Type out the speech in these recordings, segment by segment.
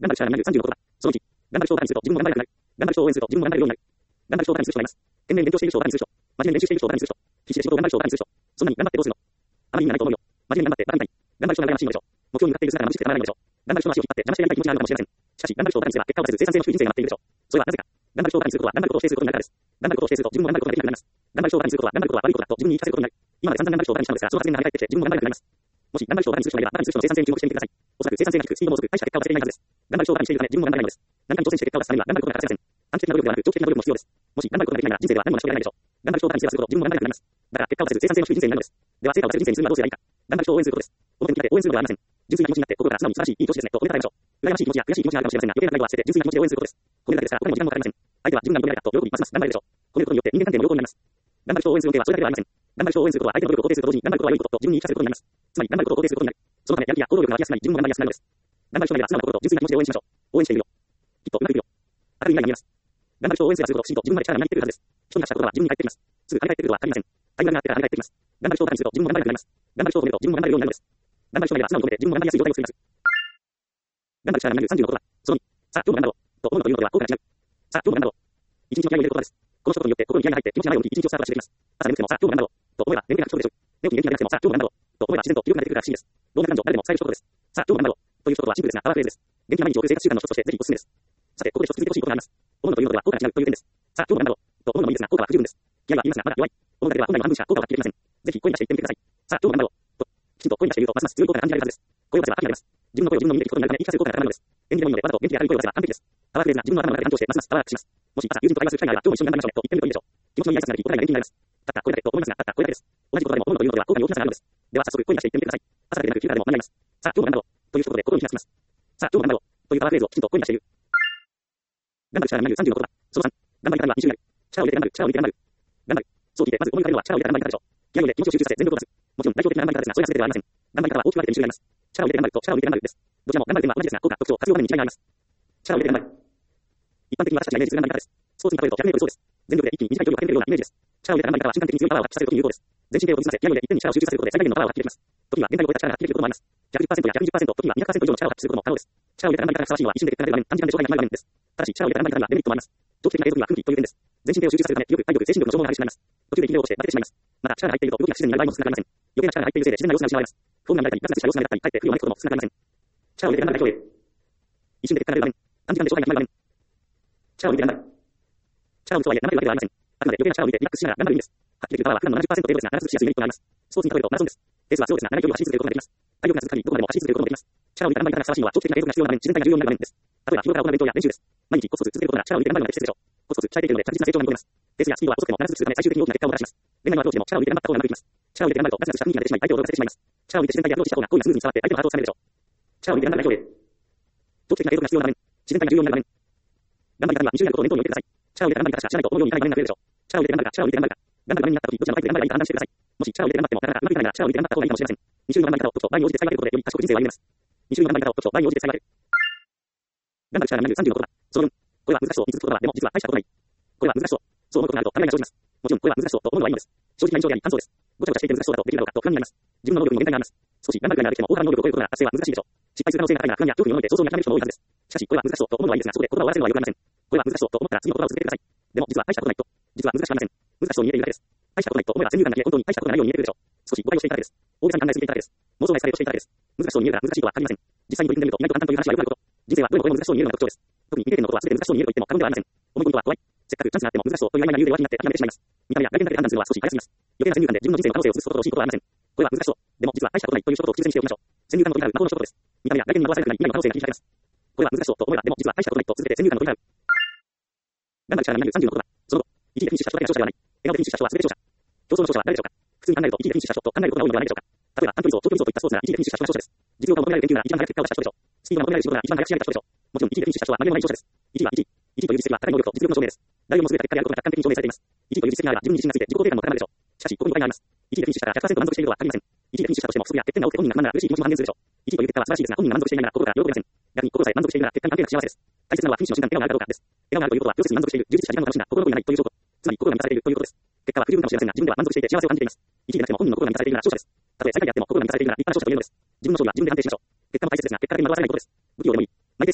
頑張る力になる30のことだ。その1、頑張る人をバカにすると自分も頑張れなくなる。頑張る人を応援すると自分も頑張れるようになる。頑張る人をバカにする人がいます。懸命に勉強している人をバカにする人。真面目に練習している人をバカにする人。必死で仕事を頑張る人をバカにする人。そんなに頑張ってどうするの？あまり意味がないと思うよ。真面目に頑張ってバカみたいに。頑張る人が羨ましいのでしょう。目標に向かっている姿が眩しくてたまらないのでしょう。頑張る人の足を引っ張って邪魔してやりたい気持ちがあるのかもしれません。しかし、頑張る人をバカにすれば結果を出せず生産性の低い人生が待っているでしょう。それはなぜか。頑張る人をバカにすることは頑張ることを否定することになるからです。頑張ることを否定すると自分も頑張ることができなくなります。頑張る人をバカにすることは頑張ることは悪いことだと自分に言い聞かせることになる。今まで散々頑張る人をバカにしたのですが、その発言が跳ね返ってきて自分も頑張れなくなります。もし頑張る人をバカにする人がいれば、バカにする人の生産性に注目してみてください。おそらく生産性が低く、スピードも遅く、大した結果を出せていないはずです。頑張る人をバカにしているため自分も頑張れないのです。何かに挑戦して結果を出すためには頑張ることが欠かせません。短期的な努力ではなく長期的な努力も必要です。もし頑張ることができないなら人生では何も成し遂げられないでしょう。頑張る人をバカにすればするほど自分も頑張れなくなります。だから結果を出せず生産性の低い人生になるのです。では成果を出せる人生にするにはどうすればいいか。頑張る人を応援することです。表に向かって応援するのではありません。純粋な気持ちになって心から素直に素晴らしい、いい調子ですねと褒めたたえましょう。羨ましい気持ちや悔しい気持ちがあるかもしれませんが、余計なプライドは捨てて純粋な気持ちで応援することです。褒めるだけですから他にも時間もかかりません。相手は自分が認められたと喜びますます頑張れるでしょう。褒めることによって人間関係も良好になります。頑張る人を応援するわけはそれだけではありません。頑張る人を応援することは相手の努力を肯定すると同時に頑張ることは良いことと自分に言い聞かせることになります。つまり頑張ることを肯定することになる。そのためやる気や行動力が湧きやすくなり自分も頑張りやすくなるのです。頑張る人がいれば素直な心と純粋な気持ちで応援しましょう。応援しているよ。きっとうまくいくよ。明るい未来が見えます。頑張る人を応援すればするほど不思議と自分まで力がみなぎってくるはずです。人に出したことは自分に返ってきます。すぐ跳ね返ってくることは足りません。タイミングがあってから跳ね返ってきます。頑張る人をバカにすると自分も頑張れなくなります。頑張る人を褒めると自分も頑張れるようになるのです。頑張る人がいれば素直に褒めて自分も頑張りやすい状態を作ります。頑張る力になる30のことだ。その2、さあ今日も頑張ろうと思うのというのでは効果が違う。さあ今日も頑張ろう。一日の気合を入れることです。この一言によって心に気合が入って気持ちがないように一日をスタートしていきます。朝眠くてもさあ今日も頑張ろうと思えば眠気が吹くことでしょう。寝起きに元気がなくてもさあ今日も頑張ろうと思えば自然と記憶が出てくるから不思議です。老若男女誰でも伝える一言です。さあ今日も頑張ろうという一言はシンプルですがパワーフレーズです。元気な毎日を送る生活習慣の一つとしてぜひおすすめです。さてここで一つ続いてほしいことがあります。思うのというのでは効果が違うという点です。さあ今日も頑張ろうと思うのもいいですが効果は不十分です。気合は言いますがまだ弱い。思うだけでは本来の半分しか効果を発揮できません。ぜひ声に出して言ってみてください。さあ今日も頑張ろうときちんと声に出して言うとますます強い効果が感じられるはずです。声を出せば秋になります。自分の声を自分の耳で聞くことになるため言い聞かせる効果が高まるのです。演技でもいいのでわざと元気で明るい声を出せば完璧です。パワーフレーズが自分の頭の中で反響してますますパワーアップします。もし朝友人と会話する機会があれば今日も一緒に頑張りましょうねと言ってみるといいでしょう。気持ちのいい挨拶になりお互いが元気になります。たったこれだけと思いますがたったこれだけです。同じ言葉でも思うのというのでは効果に大きな差があるのです。では早速声に出して言ってみてください。朝だけでなく急からでも間に合います。さあ今日も頑張ろうという一言で心に響かせます。さあ今日も頑張ろうというパワーフレーズをきちんと声に出して言う。頑張る力になる30のことだ。その3、頑張り方には2種類ある。力を入れて頑張る、力を入れて頑張る。頑張る。そう聞いてまず思い浮かべるのは力を入れた頑張り方でしょう。気合を入れて気持ちを集中させ全力を出す。もちろん代表的な頑張り方ですがそれが全てではありません。頑張り方は大きく分けて2種類あります。力を入れて頑張ると力を入れて頑張るです。どちらも頑張る点は同じですが効果、特徴、活用場面に違いがあります。力を入れて頑張る。一般的に私たちがイメージする頑張り方です。スポーツに例えると100メートル走です。全力で一気に短い距離を駆け抜けるようなイメージです。力を入れた頑張り方は瞬間的に強いパワーを発揮させるという有効です。全身でを動じさせ、気合を入れ一点に力を集中させることで最大限のパワーを発揮できます。時には限界を超えた力が発揮できることもあります。110%や120%、時には200%以上の力を発揮することも可能です。力を入れた頑張り方がふさわしいのは一瞬で結果が出る場面、短時間で勝敗が決まる場面です。ただし力を入れた頑張り方にはデメリットもあります。長期的な継続には不向きという点です。全身でを集中させるため、気力、体力、精神力の消耗が激しくなります。途中で息をして負けてしまいます。また、力が入っていると動きが不自然になる場合も少なくありません。余計な力が入っているせいで自然な様子が失われます。不穏な乱れたり、ガスな様子が出たり、かえって不利を招くことも少なくありません。力を入れて頑張る代表例。一瞬で結果が出る場面、短時間で勝敗が決まる場面。力を入れて頑張る。力を打つとはいえ、生けるわけではありません。あくまで余計な力を入れてリラックスしながら頑張る意味です。発揮できるパワーは普段の70%程度ですが、必ずしやすいメリットがあります。スポーツに例えるとマラソンです。ペースは強ですが、長い距離を走り続けることができます。体力が続く限りどこまでも走り続けることもできます。力を入れて頑張り方がふさわしいのは長期的な継続が必要な場面、自然体が重要になる場面です。例えば日頃から行う勉強や練習です。毎日コツコツ続けることなら力を入れて頑張るので適切でしょう。コツコツ鍛えているので確実な成長が見込めます。ペースやスピードは遅くても必ず続くため最終的に大きな結果をもたらします。恋愛のアプローチでも力を入れて頑張った方がうまくいきます。力を入れて頑張るとガツガツした雰囲気が出てしまい相手を驚かせてしまいます。力を入れて自然体でアプローチした方が恋がスムーズに伝わって相手のハートをつかめるでしょう。力を入れて頑張る代表例。長期的な継続が必要な場面、自然体が重要になる場面。頑張り方には2種類あることを念頭に置いてください。力を入れて頑張り方しか知らないと思うようにいかない場面が増えるでしょう。力を入れて頑張るか力を入れて頑張るか。頑張る場面になった時どちらのタイプで頑張ればいいか判断してください。もし力を入れて頑張ってもなかなかうまくいかないなら力を入れて頑張った方がいいかもしれません。2種類の頑張り方を時と場合に応じて使い分けることでより賢く人生を歩めます。2種類の頑張り方を時と場合に応じて使い分ける。頑張る力になる30のことだ。その4、これは難しそうに続くことだ。でも実は大したことない。これは難しそう。そう思うことがあるとためらいが生じます。もちろんこれは難しそうと思うのはいいのです。正直な印象であり感想です。ごちゃごちゃしていて難しそうだとできるだろうかと不安になります。自分の能力にも限界があります。少し頑張るくらいならできても大幅な能力を超えることが達成は難しいでしょう。失敗する可能性が高いなら不安や恐怖に思いて想像に諦める人も多いはずです。しかしこれは難しそうと思うのはいいですがそこで言葉を終わらせるのは良くありません。これは難しそうと思ったら次の言葉を続けてください。でも実は大したことないと。実は難しくありません。難しそうに見えているだけです。大したことないと思えば先入観だけ本当に大したことがないように見えているでしょう。少し誤解をしていただけです。大げさに考えすぎていただけです。妄想がエスカレートしていただけです。難しそうに見えるが難しいとは限りません。実際に取り組んでみると意外と簡単という話はよくあること。人生はどれもこれも難しそうに見えるのが特徴です。特に未経験のことは全て難しそうに見えると言っても過言ではありません。思い込むことは怖い。せっかくチャンスがあっても難しそうという曖昧な理由で弱気になって諦めてしまいます。見た目や外見だけで判断するのは少し早すぎます。余計な先入観で自分の人生の可能性を崩すことと惜しいことはありません。これは難しそう。でも実は大したことないという一言を口癖にしておきましょう。先入観の取りなる魔法の一言です。見た目や外見に惑わされたくない未来の可能性が禁止されます。これは難しそうと思えばでも実は大したことないと続けて先入観の取りなる。頑張る力になる30のことだ。その後、一時的に出社した人だけが勝者ではない。笑顔でフィニッシュした人は全て勝者。競争の勝者は誰でしょうか。普通に考えると一時でフィニッシュした人と考えることが多いのではないでしょうか。例えば短距離走、長距離走といったスポーツなら一時でフィニッシュした人が勝者です。実力が求められる研究なら一番早く結果を出した人でしょう。スピードが求められる仕事なら一番早く仕上げた人でしょう。もちろん一時でフィニッシュした人は紛れもない勝者です。1位は1位。1位という実績は高い能力と実力の証明です。誰よりも優れた結果であることが客観的に証明されています。1位という実績があれば自分に自信がついて自己肯定感も高まるでしょう。しかしここに誤解があります。1位でフィニッシュしたら 100% 満足しているとは限りません。1位でフィニッシュしたとしても不足や欠点が多くて本人が不満なら嬉しい気持ちも半減するでしょう。1位という結果は素晴らしいですが本人が満足していないなら心から喜べません。逆に心さえ満足しているなら結果に関係なく幸せです。大切なのはフィニッシュの瞬間笑顔があるかどうかです。笑顔があるということはプロセスに満足している、充実した時間を楽しんだ、心残りがないという証拠。つまり心が満たされているということです。結果は不十分かもしれませんが自分では満足していて幸せを感じています。1位でなくても本人の心が満たされているなら勝者です。たとえ最下位であっても心が満たされているなら立派な勝者というのです。自分の勝利は自分で判定しましょう。結果も大切ですが結果だけに惑わされないことです。武器をでもいい。マイペースでもいい。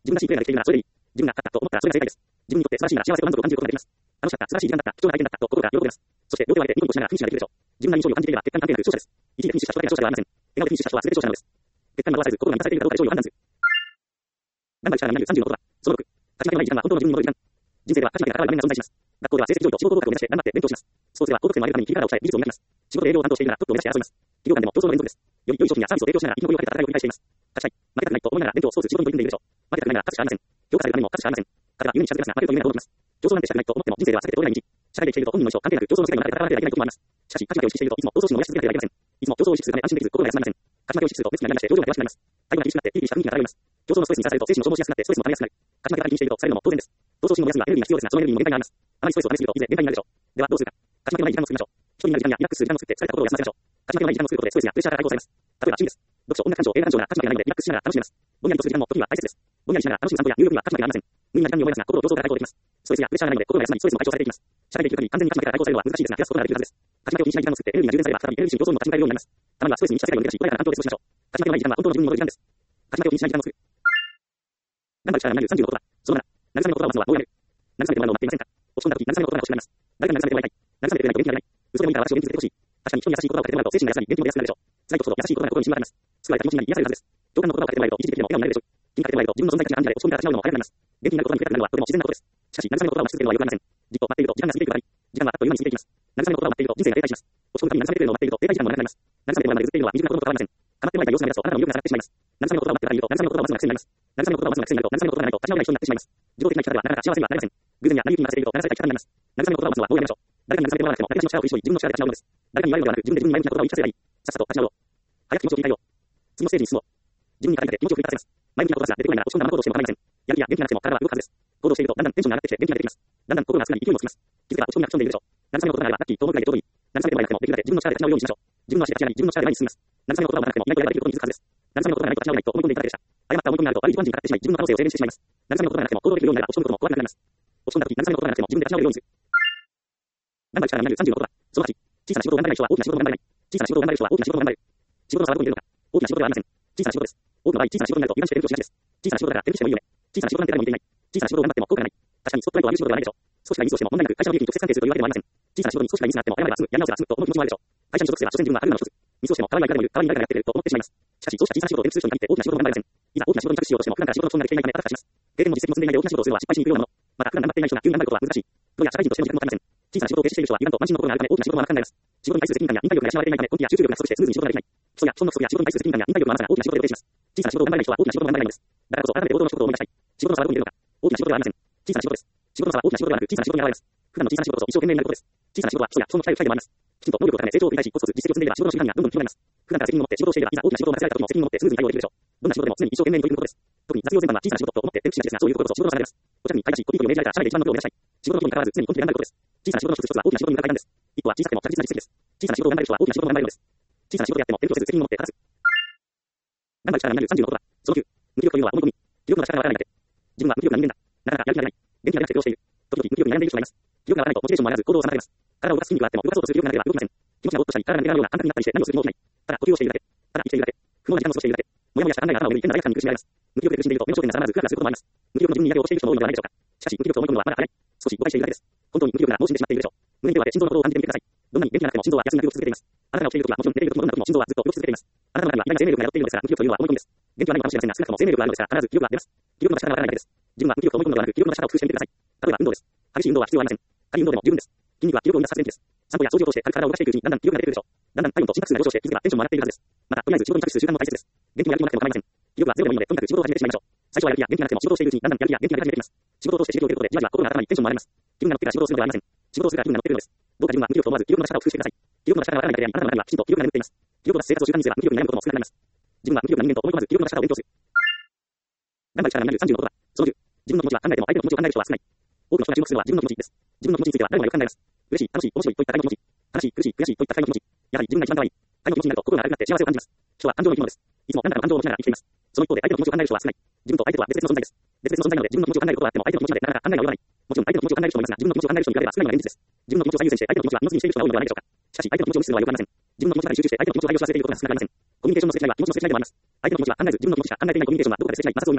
自分がしいプレーができているならそれでいい。自分が勝ったと思ったらそれが正解です。自分にとって素晴らしいなら幸せと満足を感じることができます。楽しかった、素晴らしい時間だった、貴重な体験だったと心が喜びます。そして両手を挙げてニコニコしながらフィニッシュができるでしょう。自分が印象を感じていれば結果に関係なく勝者です。一時でフィニッシュした人だけが勝者ではありません。笑顔でフィニッシュした人は全て勝者なのです。結果に惑わされず心が満たされているかどうかで勝利を判断する。頑張る力が30のことは、その6。勝ち負けのない時間は本当の自分に戻る時間。人生では勝ち負けが変わる場面が存在します。学校では成績上位と仕事合格を目指して頑張って勉強します。スポーツでは高得点を上げるために切り方を鍛え、技術を磨きます。仕事で営業を担当しているならトップを目指して争います。企業間でも競争の連続です。より良い商品やサービスを提供しながら生き残りをかけた戦いを繰り返しています。勝ちたい。負けたくないと思いながら勉強、スポーツ、仕事に取り組んでいるでしょう。負けたくないなら勝つしかありません。評価されるためにも勝つしかありません。彼は夢に近づけますが、負けると夢が戻ります。競争なんてしたくないと思っても人生では避けて通れない道。社会で生きていると本人の意思を関係なく競争の世界の中で戦わなければいけないと思います。しかし、勝ち負けを意識しているといつも競争心を燃やし続けなければいけません。いつも競争を意識するため安心できず心が休まりません。勝ち負けを意識すると熱気がなりまして、情緒が険しくなります。態度が厳しくなってピリピリした雰囲気が漂います。競争のストレスにさらされると精神も消耗しやすくなってストレスも溜めやすくなる。勝ち負けが気にしているとされるのも当然です。闘争心を燃やすにはエネルギーが必要ですが、そのエネルギーも限界があります。あまりストレスを溜めすぎるといずれ限界になるでしょう。ではどうするか。勝ち負けのない時間を作りましょう。一人になる時間やリラックスする時間を作って疲れた心を休ませましょう。勝ち負けのない時間を作ることでストレスやプレッシャーから解放されます。例えば趣味です。読書、音楽鑑賞、映画鑑賞なら勝ち負けがないのでリラックスしながら楽しめます。ぼんやりとする時間も時には大切です。ぼんやりしながら楽しむ散歩や入浴には勝ち負けがありません。無理な時間に思い出すが心を競争から解放できます。ストレスやプレッシャーがないので心が休まりストレスも解消されていきます。社会で生きる限り完全に勝ち負けから解放されるのは難しいですが減らすことができるはずです。勝ち負けを気にしない時間を作ってエネルギーが充電されば再びエネルギーに競争にも立ち向かえるようになります。たまにはストレスに満ちた世界を抜け出し穏やかな環境で過ごしましょう。勝ち負けのない時間は本当の自分に戻る時間です。勝ち負けを気にしない時間を作る。頑張る力がなる30の言葉。その7。慰めの言葉を話すのはどうやる。慰めてもらうのを待っていませんか。落ち込んだ時、慰めの言葉が欲しくなります。誰かに慰めてもらいたい。慰めてくれないと元気が出ない。嘘でもいいから私を元気づけてほしい。確かに人に優しい言葉をかけてもらうと精神が休まり元気も出やすくなるでしょう。辛いことほど優しい言葉が心に染み渡ります。救われた気持ちになり癒されるはずです。共感の言葉をかけてもらえると一時的でも笑顔になれるでしょう。気にかけてもらえると自分の存在価値が暗示で落ち込みから立ち直るのも早くなります。元気になることに触れたくなるのはとても自然なことです。しかし、慰めの言葉を待ち続けるのはよくありません。じっと待っていると時間が過ぎていくばかり。時間はあっという間に過ぎていきます。慰めの言葉を待っていると人生が停滞します。落ち込むたびに慰めてくれるのを待っていると停滞時間も長くなります。慰めてもらうまで譲っているのは未熟なことと変わりません。構ってもらいたい様子が目立つとあなたの魅力が下がってしまいます。慰めの言葉を待っていると慰めの言葉を待つのが癖になります。慰めの言葉を待つのが癖になると慰めの言葉がないと立ち直れない人になってしまいます。自動的な生き方ではなかなか幸せにはなれません。偶然や何気に混ぜていると流された生き方になります。慰めの言葉を待つのはどうやりましょう。誰かに慰めてもらわなくても誰かの力を振り絞り自分の力で立ち直るのです。誰かに言われるのではなく自分で自分に前向きな言葉を言い聞かせればいい。さっさと立ち直ろう。早く気持ちを切り替えよう。次のステージに進もう。自分に語りかけて気持ちを振り立たせます。前向きな言葉すら出てこないなら落ち込んだまま行動しても構いません。やる気や元気がなくても体は動くはずです。行動しているとだんだんテンションが上がってきて元気が出てきます。だんだん心が少ない勢いもつきます。気づけば落ち込みが吹き飛んでいるでしょう。慰めの言葉があればラッキーと思うくらいでちょうどいい。慰めてもらえなくてもできるだけ自分の力で立ち直るようにしましょう。自分の足で立ち上がり自分の力で前に進みます。慰めの言葉がなくても意外とやればできることに気づくはずです。慰めの言葉がないと立ち直れないと思い込んでいただけでした。誤った思い込みがあると悪い一番人にかかってしまい自分の可能性を制限してしまいます。慰めの言葉がなくても行動できるようになれば落ち込むことも怖くなくなります。落ち込んだ時慰めの言葉がなくても自分で立ち直れるようにする。頑張る力がなる30の言葉。その8。小さな仕事を頑張れない人は大きな仕事を頑張れない。小さな仕事を頑張れる人は大きな仕事を頑張れる。仕事の差はどこにいるのか。大きな仕事ではありません。小さな仕事です。多くの場合、小さな仕事になると油断して勉強しがちです。小さな仕事だから手口してもいいよね。小さな仕事なんて誰も見ていない。小さな仕事を頑張っても効果がない。確かにスポットライトを浴びる仕事ではないでしょう。少しがミスをしても問題なく会社の利益に直接関係するというわけでもありません。小さな仕事に少しがミスがあっても謝ればすぐやり直せばすぐと思う気持ちもあるでしょう。会社に所属すれば所詮自分はあるなの一つ。ミスをしても代わりはいかでもいる、代わりに誰かがやってくれると思ってしまいます。しかしそうした小さな仕事を転通所に限って大きな仕事を頑張れません。いざ大きな仕事に着手しようとしても普段から仕事の基礎になれていないため戦します。経験も実績も積んでいないで大きな仕事をするのは失敗しにくいようなもの。また普段頑張っていない人が急に頑張ることは難しい。プロや社会人としての時間も足りません。小さな仕事を停止している人は油断と慢心の心があるため大きな仕事も甘くなります。仕事に対する責任感や忍耐力が養われていないため根気や集中力が不足してスムーズに仕事ができない。基礎や基礎の不足や仕事に対する責任感や忍耐力の甘さが大きな仕事で停止します。小さな仕事を頑張れない人は大きな仕事を頑張れないのです。だからこそ改めて王道の仕事を思い出したい。仕事の差はどこにいるのか。大きな仕事ではありません。小さな仕事です。仕事の差は大きな仕事ではなく小さな仕事に現れます。普段の小さな仕事こそ一生懸命になることです。小さな仕事は基礎や基礎の鍛える機会でもあります。きちんと能力を高め成長を繰り返しコツコツ実績を積んでいれば仕事の時間がどんどん広がります。普段から責任を持って仕事をしていればいざ大きな仕事を任せられた時も責任を持ってスムーズに対応できるでしょう。どんな仕事でも常に一生懸命に取り組むことです。特に雑用全般は小さな仕事と思って手口しがちですがそういうことこそ仕事の差であります。お茶に会社しコピーを命じられた社内で一番のことを目指したい。仕事の規模に関わらず常に根気で頑張ることです。小さな仕事の一つ一つは大きな仕事に向かう階段です。一歩は小さくても着実な実績です。小さな仕事を頑張れる人は大きな仕事を頑張れるのです。小さな仕事でやっても手口をせず責任を持って立つ。頑張る力がなる30の言葉。その9。無気力というのは思い込み。気力の力がわからないだけ。自分は無気力な人間だ。なかなかやる気が出ない。元気が出なくて苦労している。時々無気力に悩んでいる人がいます。気力がわからないとモチベーションも上がらず行動を妨げます。体を動かす筋肉があっても動かそうとする気力がなければ動きません。気持ちがぼーっとしたり体が抜けないような感覚になったりして何をする気も起きない。ただ呼吸をしているだけ。ただ生きているだけ。不毛な時間を過ごしているだけ。もやもやした考えが頭を巡り変な罪悪感に苦しめられます。無気力で苦しんでいると目の焦点が定まらずクラクラすることもあります。無気力の自分に嫌気をしている人も多いのではないでしょうか。しかし無気力と思い込むのはまだ早い。少し誤解しているだけです。本当に無気力な脳死んでしまっているでしょう。胸に手を当て心臓の鼓動を感じてみてください。どんなに元気がなくても心臓は休みなく動き続けています。あなたが起きている時はもちろん寝ている時もどんな時も心臓はずっと動き続けています。あなたの中には意外な生命力が宿っているのですが無気力というのは思い込みです。元気はないかもしれませんが少なくとも生命力があるのですから必ず気力が出ます。気力の力がわからないだけです。自分は無気力と思い込むのではなく気力の力を工夫してみてください。例えば運動です。激しい運動は必要ありません。軽い運動でも十分です。筋肉は気力を生み出す発電機です。散歩や掃除を通して軽く体を動かしていくうちにだんだん気力が出てくるでしょう。だんだん体温と心拍数が上昇して気づけばテンションも上がっているはずです。またとりあえず仕事に着手する習慣も大切です。元気もやる気もなくても構いません。気力はゼロでもいいのでとにかく仕事を始めてしまいましょう。最初はやる気や元気がなくても仕事をしているうちにだんだんやる気や元気が出始めてきます。仕事を通して刺激を受けることでじわじわ心が温まりテンションも上がります。気分が乗ってから仕事をするのではありません。仕事をするから気分が乗っているのです。どうか自分は無気力と思わず気力の力を工夫してください。気力の力がわからないだけであなたの中にはきちんと気力が眠っています。気力を出す生活を習慣にすれば無気力に悩むことも少なくなります。自分は無気力な人間と思い込まず気力の力を勉強する。頑張る力がなる30の言葉。その10。自分の気持ちは考えても相手の気持ちを考える人は少ない。多くの人が注目するのは自分の気持ちです。自分の気持ちについては誰もがよく考えます。嬉しい、楽しい、面白いといった感情の気持ち。悲しい、苦しい、悔しいといった感情の気持ち。やはり自分が一番可愛い。愛の気持ちになると心が軽くなって幸せを感じます。人は感情の生き物です。いつも何らかの感情を持ちながら生きています。その一方で相手の気持ちを考える人は少ない。自分と相手とは別々の存在です。別々の存在なので自分の気持ちを考えることはあっても相手の気持ちまでなかなか考えが及ばない。もちろん相手の気持ちを考える人もいますが自分の気持ちを考える人に比べれば少ないのが現実です。自分の気持ちを最優先して相手の気持ちは二の次にしている人が多いのではないでしょうか。しかし相手の気持ちを無視するのはよくありません。自分の気持ちに集中して相手の気持ちを対応させていることが少なくありません。コミュニケーションのすれ違いは気持ちのすれ違いでもあります。相手の気持ちは考えず自分の気持ちしか考えていないコミュニケーションはどこかですれ違い摩擦を生みます。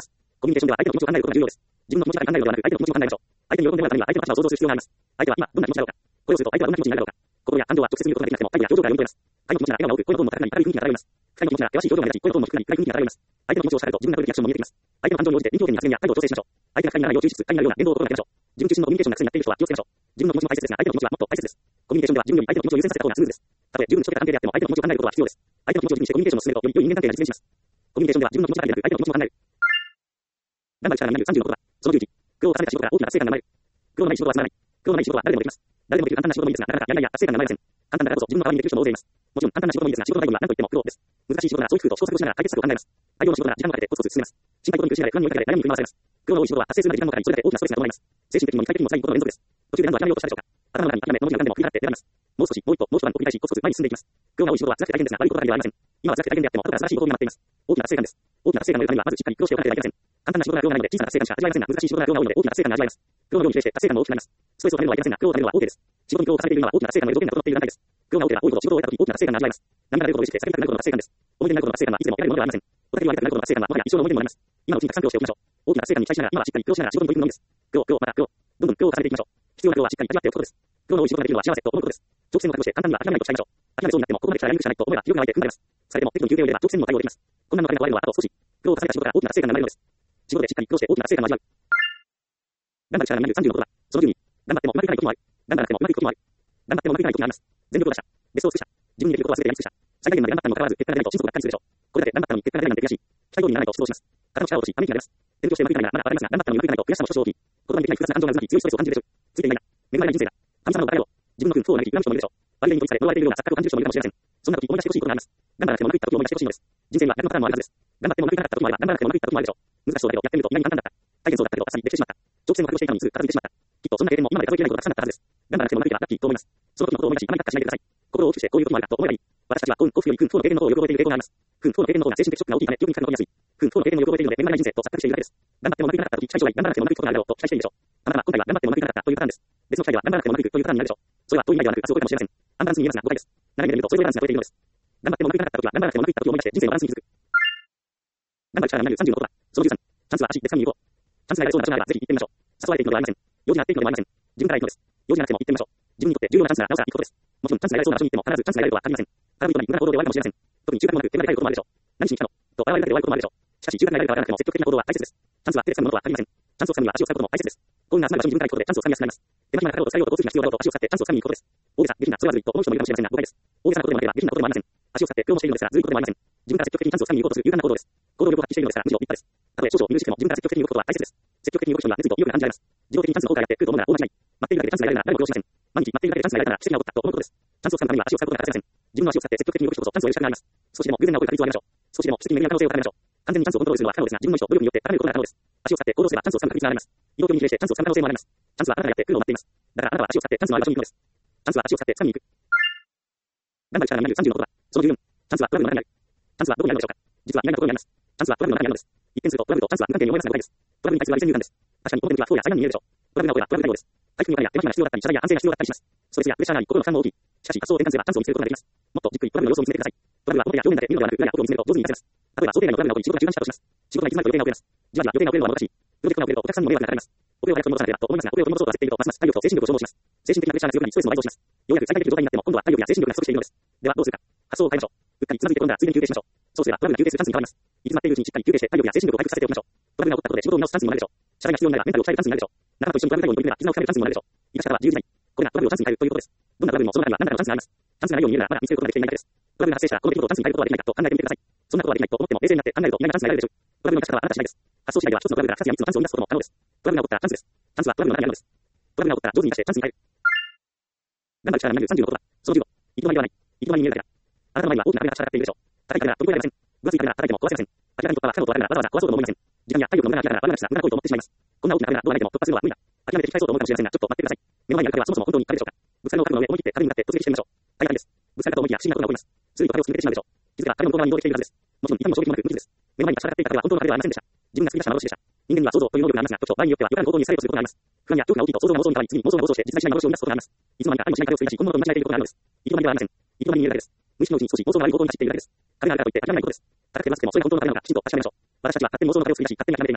コミュニケーションでは相手の気持ちを考えることが重要です。自分の気持ちだけ考えるのではなく、相手の気持ちを考えましょう。相手に喜んでもらうためには相手の立場を想像する必要があります。相手は今、どんな気持ちだろうか。声をすると相手はどんな気持ちになるだろうか。心や感情は直接見ることができなくても、態度や表情から読み取れます。愛の気持ちなら笑顔が多く、声のトーンも高くなり、明るい雰囲気が漂います。不快の気持ちなら険しい表情が目立ち、声のトーンも低くなり、暗い雰囲気が漂います。相手の気持ちを伝えると自分が取るリアクションも見えてきます。相手の感情に応じて臨機応変に発言や態度を調整しましょう。相手が不快にならないよう抽出、不快になるような言動を心がけましょう。自分中心のコミュニケーションが癖になっている人は気をつけましょう。自分の気持ちも大切ですが、相手の気持ちはもっと大切です。コミュニケーションでは自分より相手の気持ちを優先させた方がスムーズです。たとえ十分に一人関係であっても相手の気持ちを考えることは必要です。相手の気持ちを軸にしてコミュニケーションを進めるとより良い人間関係が実現します。コミュニケーションでは自分の気持ちだけでなく相手の気持ちも考える。頑張る力が30のことだ。その11、苦労を重ねた仕事から大きな達成感が生まれる。苦労のない仕事はつまらない。苦労のない仕事は誰でもできます。誰でもできる簡単な仕事もいいですが、なかなかやりがいや達成感が生まれません。簡単だからこそ自分の代わりにできる人も大勢います。もちろん簡単な仕事もいいですが、仕事の内容は何といっても苦労です。難しい仕事なら長期空と試行錯誤しながら解決策を考えます。大量の仕事なら時間をかけてコツコツ進めます。心配事に苦しめられ不安に追いかけられ悩みに振り回されます。苦労の多い仕事は達成するまで時間もかかり、それだけ大きなストレスが伴います。精神的にも肉体的にも辛いことの連続です。途中で何度諦めようとしたでしょうか。頭の中に諦め、この時間何でも振り払って選びます。もう少し、もう一歩、もう一晩と繰り返しコツコツ前に進んでいきます。苦労が多い仕事は辛くて大変ですが、悪いことばかりではありません。今は辛くて大変であっても後から素晴らしいことになっています。大きな達成感です。大きな達成感のためにはまずしっかり苦労しておかなければいけません。簡単な仕事が苦労がないので小さな達成感しか味わえませんが、難しい仕事が苦労が多いので大きな達成感が味わえます。苦労の量に比例して達成感も大きくなります。ストレスをためるのはいけませんが、苦労をためるのは OK です。仕事に苦労を重ねているのは大きな達成感の条件が整っている段階です。苦労が多ければ多いほど仕事を終えた時大きな達成感が味わえます。何かが出ることを意識して叫びたくなることの達成感です。思い出になることの達成感はいつでも得られるものではありません。お互い言われたくなることの達成感はもはや一生の思い出にもなります。今のうちにたくさん苦労しておきましょう。大きな達成感に期待しながら今はしっかり苦労しながら仕事に取り組むのみです。苦労、また苦労。どんどん苦労を重ねていきましょう。必要な苦労はしっかり味わっておくことです。苦労の多い仕事ができるのは幸せと思うことです。長期戦を覚悟して簡単には諦めないと誓いましょう。諦めそうになってもここまで来たらやり抜くしかないと思えば気力が湧いて踏ん張ります。それでも適度に休憩を入れれば長期戦にも対応できます。困難の壁が終わるのはあと少し。苦労を重ねた仕事から大きな達成感が生まれるのです。仕事でしっかり苦労して大きな達成感を味わう。頑張る力が生まれる30のことだ。その12、頑張ってもうまくいかない時もある。頑張らなくてもうまくいく時もある。頑張ってもうまくいかない時があります。全力を出した。ベストを尽くした。自分にできることは全てやり尽くした。最大限まで頑張ったにもかかわらず結果が出ないと心底がっかりするでしょう。これだけ頑張ったのに結果が出ないなんて悔しい。期待通りにならないと失望します。肩の力を落とし、ため息が出ます。勉強してうまくいかないならまだ笑いますが、頑張ったのにうまくいかないと悔しさも少々大きい。言葉にできない複雑な感情が渦巻き強いストレスを感じるでしょう。ついていないな。恵まれない人生だ。神様のおかげを。自分の運不を嘆き恨む人もいるでしょう。割りに取りされ呪われているような錯覚を感じる人もいるかもしれません。そんな時思い出してほしいことがあります。頑張らなくてもうまくいった時を思い出してほしいのです。人生には逆のパターンもあるはずです。頑張ってもうまくいかなかった時もあれば、頑張らなくてもうまくいった時もあるでしょう。難しそうだけどやってみると意外に簡単だった。大変そうだったけど朝にできてしまった。長期戦を覚悟していたのにすぐ片付いてしまった。きっとそんな経験も今まで数えきれないことがたくさんあったはずです。頑張らなくてもうまくいけばラッキーと思います。その時のことを思い出し、あまりがっかしないでください。心を大きくしてこういうこともあるかと思えばいい。私たちは幸運、幸福より幸運の経験の方をよく覚えている傾向があります。幸運の経験の方が精神的ショックが大きいため記憶に残りやすい。幸運の経験をよく覚えているので恵まれない人生と錯覚しているだけです。頑張ってもうまくいかなかった時、期待将来頑張らなくてもうまくいくことがあるだろうと期待しているでしょう。あなたは今回は頑張ってもうまくいかなかったというパターンです。別の機会では頑張らなくてもうまくいくというパターンになるでしょう。それは遠い未来ではなく、明日かもしれません。アンバランスに見えますが誤解です。長い目で見るとそれぞれバランスが超えているのです。頑張ってもうまくいかなかった時は頑張らなくてもうまくいった時を思い出して人生のバランスに気づく。頑張る力が生まれる30のことだ。その13、チャンスは足別館に行こう。チャンスがやれそうな場所があればぜひ行ってみましょう。誘われていくのではありません。用事があっていくのではありません。自分から行くのです。用事がなくても行ってみましょう。自分にとって重要なチャンスならなおさら行くことです。もちろんチャンスがやれそうな場所に行っても必ずチャンスがやれるとは限りません。空振りとなり無駄な行動で終わるかもしれません。特に中学もなく手がでかいこともあるでしょう。何しに来たのと笑われるだけで終わることもあるでしょう。しかし中学がやれるかわからなくても積極的な行動は大切です。チャンスは手で掴むものとは限りません。チャンスを掴むには足を使うことも大切です。幸運な集まる場所に自分から行くことでチャンスを掴みやすくなります。手間暇なかかろうと疲れようと交通費が必要だろうと足を使ってチャンスを掴みに行くことです。大げさ、下品な、それはずるいと思う人もいるかもしれませんが誤解です。大げさなことでもなければ下品なことでもありません。足を使って苦労もしているのですがずるいことでもありません。自分から積極的にチャンスを掴みに行こうとする勇敢な行動です。行動力を発揮しているのですからむしろ立派です。たとえ少々見る時でも自分から積極的に動くことは大切です。積極的に動く人には熱意と意欲が感じられます。自動的にチャンスの効果がやってくると思うなら大間違い。待っているだけでチャンスがやれるなら誰も苦労しません。毎日待っているだけでチャンスがやれたなら奇跡が起こったと思うことです。チャンスを掴むためには足を使うことが欠かせません。自分の足を使って積極的に動く人こそチャンスを得る力があります。少しでも偶然が起こる確率を上げましょう。少しでも奇跡に巡り合う可能性を高めましょう。完全にチャンスをコントロールするのは不可能ですが、自分の意志と努力によって高めることが可能です。足を使って行動すればチャンスを掴む確率が上がります。移動距離に比例してチャンスを掴む可能性も上がります。チャンスはあなたがやって来るのを待っています。だからあなたは足を使ってチャンスのある場所に行くのです。チャンスは足を使って掴みに行く。頑張る力が生まれる30のことだ。その14、チャンスはトラブルの中にある。チャンスはどこにあるのでしょうか。実は意外なところにあります。チャンスはトラブルの中にあるのです。一見するとトラブルとチャンスは無関係に思いますが誤解です。トラブルに対するは理性勇敢です。確かに表向きは不幸や災難に見えるでしょう。トラブルが起こればトラブル対応です。回復にお金や手間暇が必要だったり、謝罪や反省が必要だったりします。ストレスやプレッシャーがあり、心の負担も大きい。しかし、発想を転換すればチャンスを見つけることができます。もっとじっくりトラブルの様子を見つめてください。トラブルは表や表面だけ見るのではなく、裏や奥を見つめると上手に活かせます。例えば、想定外のトラブルが起こり、仕事が中断したとします。仕事が行き詰まると予定が遅れます。じわじわ予定が遅れるのはもどかしい。プロジェクトが遅れるとお客さんにも迷惑がかかります。オペを早く取り戻さなければと思いますが、オペを取り戻そうと焦っていると、ますます体力と精神力を消耗します。精神的なプレッシャーが強くなり、ストレスも倍増します。ようやく最適的状態になっても、今度は体力や精神力が不足しているのです。では、どうするか。発想を変えましょう。うっかりつまずいて転んだらついでに休憩しましょう。そうすればトラブルが休憩するチャンスに変わります。行き詰まっているうちにしっかり休憩して体力や精神力を回復させておきましょう。トラブルが起こったことで仕事を見直すチャンスにもなるでしょう。謝罪が必要になればメンタルを鍛えるチャンスになるでしょう。仲間と一緒にトラブル対応に取り組めば絆を深めるチャンスにもなるでしょう。生かし方は自由自在。これがトラブルをチャンスに変えるということです。どんなトラブルもその中には何らかのチャンスがあります。チャンスがないように見えるならまだ見つけることができていないだけです。トラブルが発生したらこの出来事をチャンスに変えることはできないかと考えてみてください。そんなことはできないと思っても冷静になって考えると意外なチャンスが得られるでしょう。トラブルの生かし方はあなた次第です。発想次第では一つのトラブルから2つや3つのチャンスを生み出すことも可能です。トラブルが起こったらチャンスです。チャンスはトラブルの中にあるのです。トラブルが起こったら上手に出してチャンスに変える。頑張る力が生まれる30のことだ。その15、行き止まりではない。行き止まりに見えるだけだ。あなたの前には大きな壁が立ちはだかっているでしょう。高い壁が飛び越えられません。分厚い壁が叩いても壊せません。諦めに突破は不可能とわかるならわざわざ壊そうと思いません。時間や体力の無駄が来ながらバナナしな無駄な行為と思ってしまいます。こんな大きな壁がどうあれても突破するのは無理だ。諦めて引き返そうと思うかもしれませんが、ちょっと待ってください。目の前にある壁はそもそも本当に壁でしょうか。ぶつかりの角の上思い切って壁に向かって突撃してみましょう。大変です。ぶつかるかと思いきや不思議なことが起こります。ついと壁を進めてしまうでしょう。気づけば壁の向こう側に移動できているはずです。もちろん痛みも衝撃もなく無傷です。目の前に立ちはだかっていた壁は本当の壁ではありませんでした。自分が作り出した幻でした。人間には想像という能力がありますが、時と場合によっては予感行動にされることがあります。不安や恐怖が大きいと想像が妄想に変わり、次に妄想が妄想して実在しない幻を生み出すことがあります。いつの間にか愛もしない壁を作り出し、本物と見間違えていることがあるのです。行き止まりではありません。行き止まりに見えるだけです。無意識のうちに少し妄想の悪い方向に走っているだけです。壁があるからといって諦めないことです。高くてまずくてもそれが本当の壁なのかきちんと確かめましょう。私たちは勝手に妄想の壁を作り出し、勝手に諦めています。危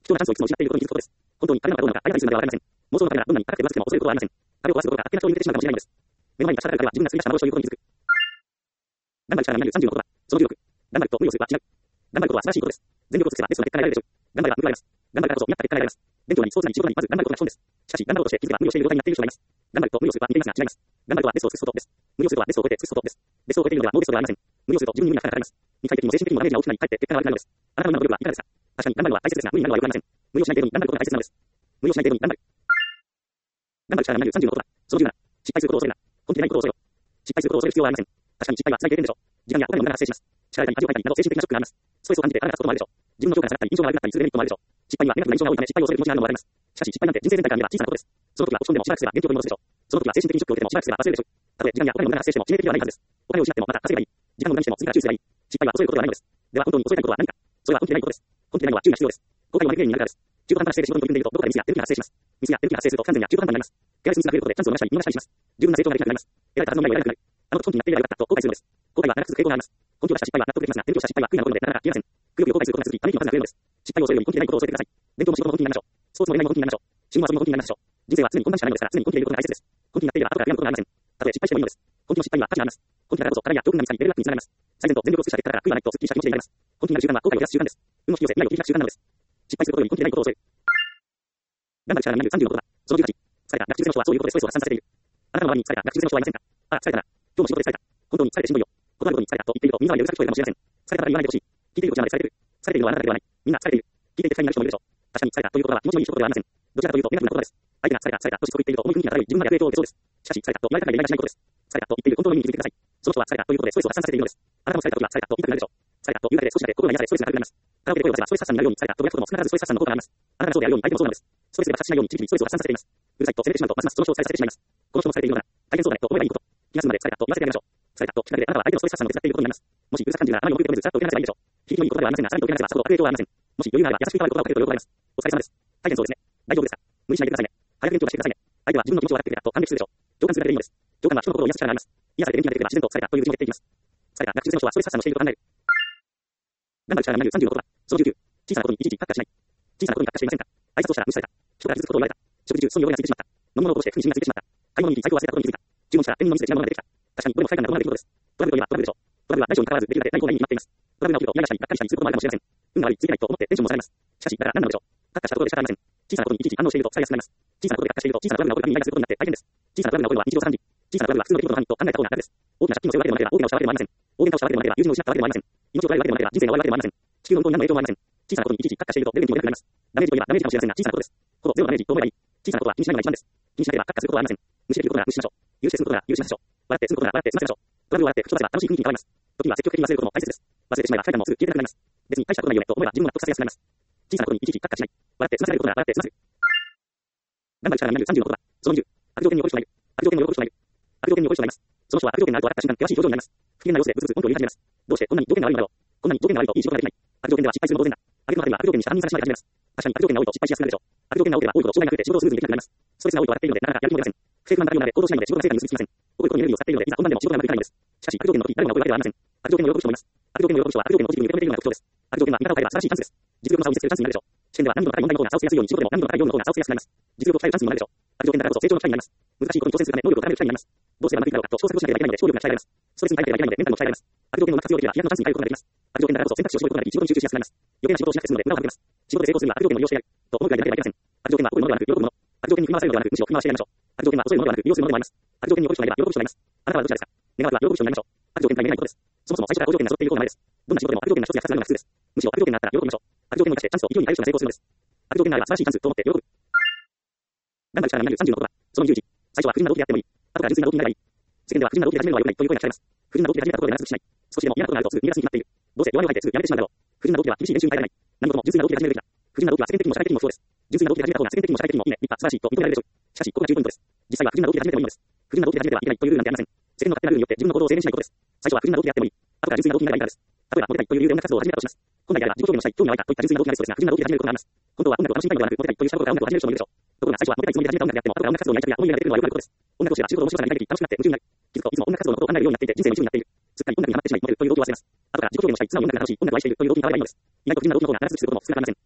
貴重なチャンスをいつも失っていることに気づくことです。本当に彼らがどうなのか相手にするのではありません。妄想の彼らはどんなに高くて分厚くても恐れることはありません。壁を壊すことが勝手な勝利に出てしまうかもしれないのです。目の前に立ちはだかる彼は自分が作り出した幻ということに気づく。頑張る力になる30のことは、その重力。頑張ると無理をするはしない。頑張ることは素晴らしいことです。全力を尽くせばテストの結果が得られるでしょう。頑張れば報われます。頑張るからこそ見合った結果が得られます。勉強なりスポーツなり仕事なりまず頑張ることが基本です。しかし頑張ろうとして気づけば無理をしている状態になっている人がいます。頑張ると無理をするとは似ていますが違います。頑張るとはテストを尽くすことです。無理をするとはテストを超えて尽くすことです。テストを超えているのではノーテストではありません。無理をすると自分に無理がかかります。肉体的にも精神的にもダメージが大きくなりかえって結果が悪くなるのです。あなたの今の努力はいかがですか。確かに頑張るのは大切ですが無理になるのはよくありません。無理をしない程度に頑張ることが大切なのです。無理をしない程度に頑張る。頑張る力になる30のことは、その10なら、失敗することを恐れるな。本気でないことを恐れろ。失敗することを恐れる必要はありません。確かに失敗は辛い経験でしょう。時間やお金の無駄が発生します。力やり恥をかいたりなど精神的なショックがあります。ストレスを感じて腹が立つこともあるでしょう。自分の評価が下がったり印象が悪くなったりするメリットもあるでしょう。失敗にはネガティブな印象が多いため失敗を恐れる気持ちがあるのもわかります。しかし失敗なんて人生全体から見れば小さなことです。その時はオプションでもしばらくすれば元気を取り戻すでしょう。その時は精神的にショックを受けてもしばらくすれば忘れるでしょう。たとえ時間やお金の無駄が発生しても致命的ではないはずです。お金を失ってもまた稼げばいい。時間を無駄にしても次から注意すればいい。失敗は恐れることではないのです。では本当に恐れたいことは何か。それは本気でないことです。本気でないのは注意が必要です。後悔を招く原因になるからです。中途半端な姿勢で仕事に取り組んでいるとどこかでミスや手抜きが発生します。ミスや手抜きが発生すると不完全や中途半端になります。怪我しミスが増えることでチャンスを逃したり見逃したりします。十分な成長ができなくなります。得られたはずの未来を得られなくなる。あの時本気になっていればよかったと後悔するのです。後悔は長く続く傾向があります。本気を出した失敗は納得できますが、勉強した失敗は悔いなことでなかなか消えません。悔いを後悔することが続き、ため息の数が増えるのです。失敗を恐れるより本気でないことを恐れてください。勉強も仕事も本気になりましょう。スポーツも恋愛も本気になりましょう。趣味も遊びも本気になりましょう。人生は常に困難しかないのですから、常に本気でいることが大切です。本気になっていれば後から悔やむことがありません。たとえ失敗してもいいのです。本気の失敗には価値があります。本気だからこそ課題や教訓が見つかり、レベルアップにつながります。最善と全力を尽くした結果だから悔いはないとすっきりした気持ちでいられます。本気になる習慣は後悔を減らす習慣です。運を引き寄せ、未来を切り開く習慣なのです。失敗することより本気でないことを恐れる。頑張る力になる30のことは、その18。疲れた、学習癖の人はそういうことでストレスを発散させている。あなたの周りに疲れた、学習癖の人はいませんか。ああ、疲れたな。今日も仕事で疲れた。本当に疲れてしんどいよ。断ることに疲れたと言っていると、みんなは許される人かもしれません。疲れたから言わないでほしい。聞いているこちらまで疲れてる。疲れているのはあなただけではない。みんな疲れている。聞いていて不快になる人もいるでしょう。確かに疲れたということは気持ちのいい一言ではありません。どちらかというとネガティブなことです。相手が疲れた、疲れたとしつこく言っていると重い雰囲気に漂い自分まで悪影響を受けそうです。しかし疲れたと言われたから言わないしないことです。疲れたと言っている本当の意味に気づいてください。その人は疲れたということでストレスを発散させているのです。あなたも疲れた時は疲れたと言いたくなるでしょう。疲れたというだけで少しだけ心が癒されストレスが軽くなります。カラオケで声を出せばストレス発散になるように疲れたということも少なからずストレス発散の効果があります。あなたがそうであるように相手もそうなのです。ストレスで爆発しないように地域にストレスを発散させています。うるさいと責めてしまうとますますその人を疲れさせてしまいます。この人も疲れているのなら大変そうだねと思えばいいこと。気が済むまで疲れたと言わせてやりましょう。疲れたと聞かれてあなたは相手のストレス発散の手伝っていることになります。もしうるさく感じるならあまり重く受け止めずさっと受け流せばいいでしょう。響きのいいことではありませんが、さらにと受け流せばさほど悪影響はありません。もし余裕があれば優しく変わることが起きるとよくわかります。お疲れ様です。大変そうですね。大丈夫ですか。無理しないでくださいね。早く元気を出してくださいね。相手は自分の気持ちを分かってくれたと感激するでしょう。共感するだけでいいのです。共感は人の心を癒す力があります。癒されて元気が出てくれば自然と疲れたという字も減っていきます。疲れた学習癖の人はストレス発散をしていると考える。頑張る力がなる30のことは、その19。小さなことにいちいちカッカしない。小さなことにカッカしていませんか。挨拶をしたら無視された。人から傷つくことを言われた。食事中その汚れがついてしまった。飲み物をこぼして服に染みがついてしまった。買い物に行き財布を忘れたことに気づいた。注文したら店員のミスで違うものが出てきた。確かにこれも不快感がどうなる出来事です。トラブルといえばトラブルでしょう。トラブルは大小に関わらずできるだけ何個がいいに決まっています。トラブルが起きると嫌がしたりがっかりしたりすることもあるかもしれません。運が悪い、ついてないと思ってテンションも下がります。しかし、だから何なのでしょう。カッカしたところで仕方ありません。小さなことにいちいち反応していると疲れやすくなります。小さなことでカッカしていると小さなトラブルが起こるためにイライラすることになって大変です。小さなトラブルが起こるのは日常茶飯事。小さなトラブルは普通の出来事の範囲と考えた方が楽です。大きな借金を背負うわけでもなければ大きなをしたわけでもありません。大喧嘩をしたわけでもなければ友人を失ったわけでもありません。命を取られるわけでもなければ人生が終わるわけでもありません。地球の運行に何の影響もありません。小さなことにいちいちカッカしていると出るにも出なくなります。ダメージといえばダメージかもしれませんが小さなことです。ほぼゼロダメージと思えばいい。小さなことは気にしないのが一番です。気にしなければカッカすることはありません。無視できることなら無視しましょう。許して済むことなら許しましょう。笑って済むことなら笑って済ませましょう。トラブルを笑って吹き飛ばせば楽しい雰囲気に変わります。時には積極的に忘れることも大切です。忘れてしまえば快感もすぐ消えてなくなります。別に大したことないよねと思えば自分も納得させやすくなります。小さなことにいちいちカッカしない。笑って済ませられることなら笑って済ませる。頑張る力になる30のことは、その20。悪条件に起こる人がいる。悪条件に起こる人がいる。悪条件に起こる人がいます。その人は悪条件があると分かった瞬間、険しい表情になります。不機嫌な様子でブツブツ根拠を言い始めます。どうしてこんなに条件が悪いんだろう。こんなに条件が悪いといい仕事ができない。悪条件では失敗するのも当然だ。悪条件の中では悪条件にしか反認されてしまい始めます。確かに悪条件が多いと失敗しやすくなるでしょう。悪条件が多ければ多いほど障害が増えて仕事をスムーズにできなくなります。ストレスが多いと笑っているのでなかなかやる気も出ません。不正不満が高いので行動しないので仕事が成果に結びつきません。怒ることにエネルギーを使っているのでいざ本番でも仕事がうまくいかないのです。しかし悪条件の時誰もが怒るわけではありません。悪条件を喜ぶ人もいます。悪条件を喜ぶ人は悪条件をポジティブに受け止めているのが特徴です。悪条件は味方を変えれば素晴らしいチャンスです。実力の差を見せつけるチャンスになるでしょう。試験では難易度の高い問題の方が差をつけやすいように仕事でも難易度の高い業務の方が差をつけやすくなります。実力を鍛えるチャンスにもなるでしょう。悪条件だからこそ成長の機会になります。難しいことに挑戦するため能力を高める機会になります。どうすればうまくいくだろうかと試行錯誤しなければいけないので勝力が鍛えられます。ストレスに耐えてはいけないのでメンタルも鍛えられます。悪条件をうまく活用できれば飛躍のチャンスに変えることができます。悪条件だからこそ選択肢を絞ることができ仕事に集中しやすくなります。余計な仕事をしなくて済むので無駄をかけます。仕事で成功するには悪条件の利用してやると思うくらいでなければいけません。悪条件は怒るものではなく喜ぶもの。悪条件に振り回されるのではなくむしろ振り回してやりましょう。悪条件は遅いものではなく利用するものでもあります。悪条件に怒る人がいれば喜ぶ人がいます。あなたはどちらですか。願わくは喜ぶ人になりましょう。悪条件が言えないことです。そもそも最初から好条件が揃っていることはないです。どんな仕事でも悪条件が一つや二つあるのが普通です。むしろ悪条件があったら喜びましょう。悪条件を生かしてチャンスを勢いに変える人が成功するのです。悪条件があれば素晴らしいチャンスと思って喜ぶ。頑張る力になる30のことは、その20時。最初は不純な動機であってもいい。後から純粋な動機になればいい。世間では不純な動機で始めるのは良くないという声が聞かれます。不純な動機で始めたところで長続きしない。少しでも嫌なことがあるとすぐ逃がすに決まっている。どうせ弱みを吐いてすぐやめてしまうだろう。不純な動機では厳しい練習に耐えられない。何事も純粋な動機で始めるべきだ。不純な動機は世間的にも社会的にもそうです。純粋な動機で始めた方が世間的にも社会的にもいいね、立派、素晴らしいと認められるでしょう。しかし、ここが重要なことです。実際は不純な動機で始めてもいいのです。不純な動機で始めてはいけないというルールなんてありません。世間の勝手なルールによって自分の行動を制限しないことです。最初は不純な動機であってもいい。後から純粋な動機になればいいからです。例えば、モテたいという理由で音楽活動を始めたとします。本来であれば自己表現のしたい、興味が湧いたといった純粋な動機がありそうですが、不純な動機で始めることがあります。本当は音楽を楽しみたいのではなく、モテたいというしたことから音楽を始める人もいるでしょう。ところが最初はモテたいつもりで始めた音楽であっても、後から音楽活動に愛着や思いが出てくるのはよくあることです。音楽をすれば仕事の面白さが見られて楽しくなって夢中になる。気づくといつも音楽活動のことを考えるようになっていて人生に夢中になっている。すっかり音楽にハマってしまい、モテるという動機を忘れます。後から自己表現をしたい、素直に音楽が楽しい、音楽を愛しているという動機に変わればいいのです。意外と不純な動機の方が長続きすることも少なくありません。